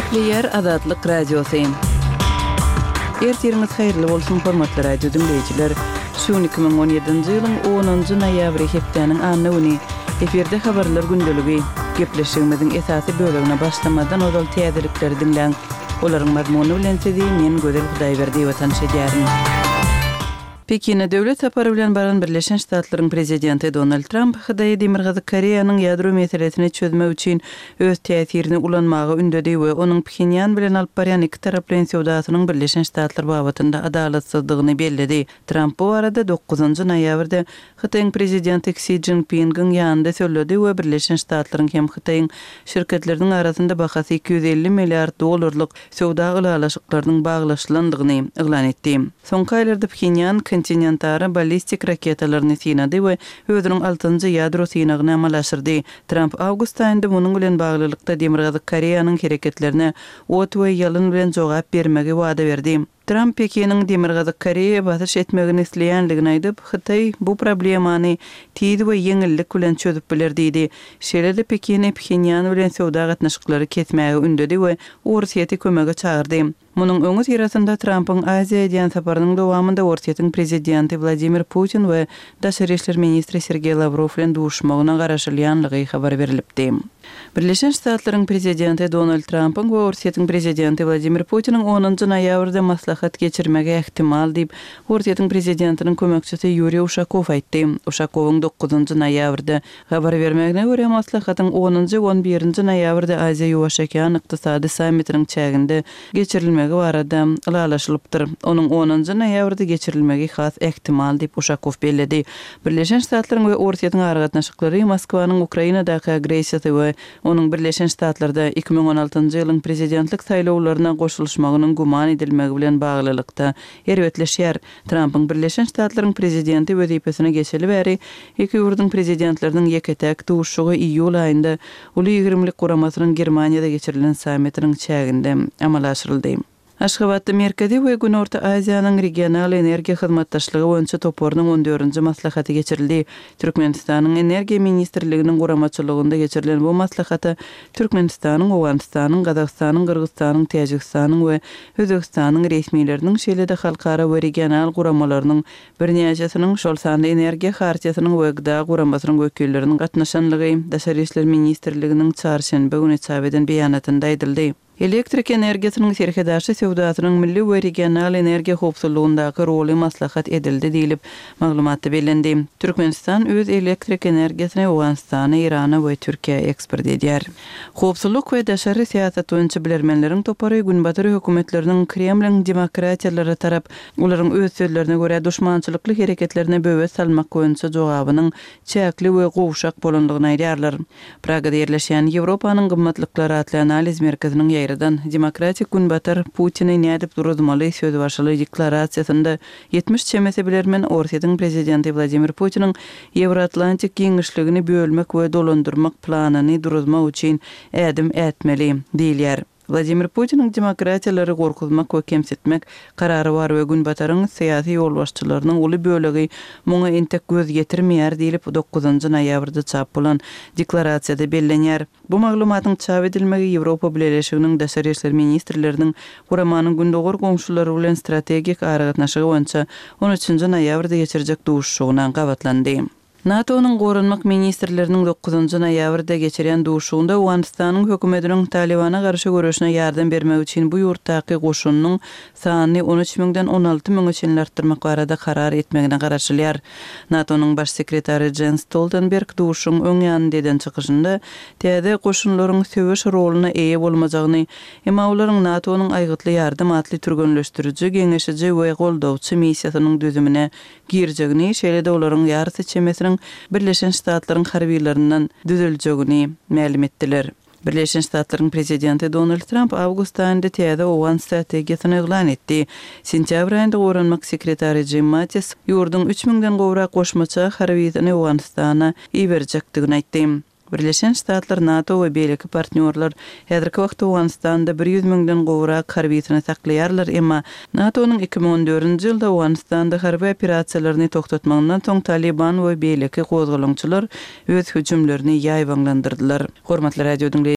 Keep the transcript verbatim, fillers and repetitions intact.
Yer Azadlyk Radiosu. Ertiriniz hayırlı bolsun hormatly radio dinleyijiler. Şu iki ming on ýedinji ýylyň onunjy noýabry hepdeniň anlygyny eferde habarlar gündeligi gepleşigimiziň esasy bölegine başlamadan odal täzelikleri dinleň. Olaryň mazmuny bilen sizi men Gözel Hudaýberdi watan şeýärim. Pekin'e döwlet sapary bilen baran Birleşen Ştatlaryň prezidenti Donald Trump Hydaý Demirgazy Koreýanyň ýadro meselesini çözmek üçin öz täsirini ulanmagy ündedi we onuň Pchenyan bilen alyp barýan iki taraply sowdasynyň Birleşen Ştatlar babatynda adalatsyzlygyny belledi. Trump bu arada dokuzunjy noýabrda Hytaýyň prezidenti Xi Jinping'iň ýanynda söyledi we Birleşen Ştatlaryň hem Hytaýyň şirketleriniň arasynda bahasy iki yüz elli milliard dollarlyk sowda gılalaşyklarynyň baglaşylandygyny eglan etdi. Soňky aýlarda Pchenyan kontinentara ballistik raketalaryny synady we özüniň altynjy ýadro synagyny amalaşdyrdy. Trump awgust aýynda munyň bilen baglylykda Demirgazy Koreýanyň hereketlerine ot we ýalyn bilen jogap bermegi wada berdi. Trump Pekin'in Demirgazy Koreýa basyş etmegini isleýänligini aýdyp, Hytaý bu problemany tiýdi we ýeňillik bilen çözüp biler diýdi. Şeýle Pekin Pchenyan bilen sowda gatnaşyklary kesmäge ündedi we Ursiýety kömege çağırdy. Munyň öňü ýerasynda Trump'yň Aziýa diýen saparynyň dowamında Ursiýetyň prezidenti Vladimir Putin we Daşary işler ministri Sergey Lavrov bilen duşmagyna garaşylýanlygy habar berilipdi. Birleşen Ştatlaryň prezidenti Donald Trump'yň we Ursiýetyň prezidenti Vladimir Putiniň onunjy noýabrda maslahat geçirmege ihtimal diýip Ursiýetyň prezidentiniň kömekçisi Yuriy Ushakov aýtdy. Ushakowyň dokuzunjy noýabrda habar bermegine görä maslahatyň onunjy on birinji noýabrda Aziýa Ýuwaş Okean ykdysady sammitiniň çäginde geçirilmegi barada ulalaşylypdyr. Onuň onunjy noýabrda geçirilmegi has ihtimal diýip Ushakov belledi. Birleşen Ştatlaryň we Ursiýetyň aragatnaşyklary Moskwanyň Ukrainadaky agresiýasy we onuň Birleşen Ştatlarda iki ming on altynjy ýylyň prezidentlik saýlawlaryna goşulmagynyň guman edilmegi bilen baglylykda erwetleşýär. Trump'yň Birleşen Ştatlaryň prezidenti wezipesine geçeli bäri iki ýurduň prezidentleriniň ýeketek duşugy iýul aýynda uly ýigrimlik guramasynyň Germaniýada geçirilen sammitiniň çäginde amalaşdyryldy. Aşgabatda Merkezi we Günorta Aziýanyň regional energiýa hyzmatdaşlygy boýunça toporynyň on dördünji maslahaty geçirildi. Türkmenistanyň energiýa ministrliginiň guramaçylygynda geçirilen bu maslahata Türkmenistanyň, Owganystanyň, Gazagstanyň, Kyrgyzstanyň, Täjikstanyň we Özbekistanyň resmiýetleriniň şeýle-de halkara we regional guramalarynyň birnäçesiniň şol sanda energiýa hartýasynyň we gıda guramasynyň wekilleriniň gatnaşanlygy Daşary işler ministrliginiň çarşembe güni çap eden beýanatynda aýdyldy. Elektrik energiýasynyň serhedaşy sowdasynyň milli we regional energiýa howpsuzlygyndaky roly maslahat edildi diýilip maglumatda bellendi. Türkmenistan öz elektrik energiýasyny Owganystana, Irana we Türkiýe eksport edýär. Howpsuzlyk we daşary siýasat boýunça bilermenleriň topary günbatyr hökümetleriniň Kremliň demokratiýalary tarap olaryň öz sözlerine görä duşmançylykly hereketlerine böwet salmak boýunça jogabynyň çäkli we gowşak bolandygyny aýdýarlar. Pragada ýerleşýän Ýewropanyň gymmatlyklary atly analiz merkeziniň Demokratik Günbatar Putin'i nädip duruzmaly söz başly deklarasiýasynda yetmiş çemese bilermen Ursiýetyň prezidenti Vladimir Putiniň Ewroatlantik giňişligini bölmek we dolandyrmak planyny duruzmak üçin ädim etmeli diýilýär. Vladimir Putiniň demokratiýalary gorkutmak we kemsitmek karary bar we Günbataryň syýasy ýolbaşçylarynyň uly bölegi muňa entek göz getirmeýär diýilip dokuzunjy noýabrda çap bolan deklarasiýada bellenýär. Bu maglumatyň çap edilmegi Ýewropa Birleşiginiň Daşary işler ministrleriniň guramanyň gündogor goňşulary bilen strategik aragatnaşygy boýunça on üçünjy noýabrda geçirjek duşugyna gawatlandy. NATO'nun gorunmak ministrleriniň dokuzunjy noýabrda geçiren duşugynda Owganystanyň hökümetiniň Talibana garşy görüşine ýardam bermek üçin bu ýurtdaky goşunyň sanyny on üç mingden on alty minge çyn artdyrmak barada karar etmegine garaşylýar. NATO'nun baş sekretary Jens Stoltenberg duşuň öň ýanynda eden çykyşynda täze goşunlaryň söwüş roluna eýe bolmajagyny, emma olaryň NATO'nun aýgytly ýardam atly türgünleşdiriji, geňeşiji we goldawçy missiýasynyň düzümine girjegini, şeýle-de olaryň ýarysy çemesiniň Birleşen Ştatlaryň harbiýlerinden düzeljegini ma'lum etdiler. Birleşen Ştatlaryň prezidenti Donald Trump awgust aýynda täze Owgan strategiýasyny eglan etdi. Sentýabr aýynda Gorunmak sekretary Jim Mattis ýurdun üç mingden gowrak goşmaça harbiýyny Owganystana iberjekdigini aýtdy. Birleşen Ştatlar, NATO ve belki partnerler häzirki wagtda Owganystanda bir yüz mingden gowrak harbiýyny saklaýarlar, emma NATO'nun iki ming on dördünji ýylda Owganystanda harby operasiýalaryny toktatmagyndan soň Taliban we belki gozgalançylar öz hüjümlerini ýaýbanlandyrdylar. Hormatly radio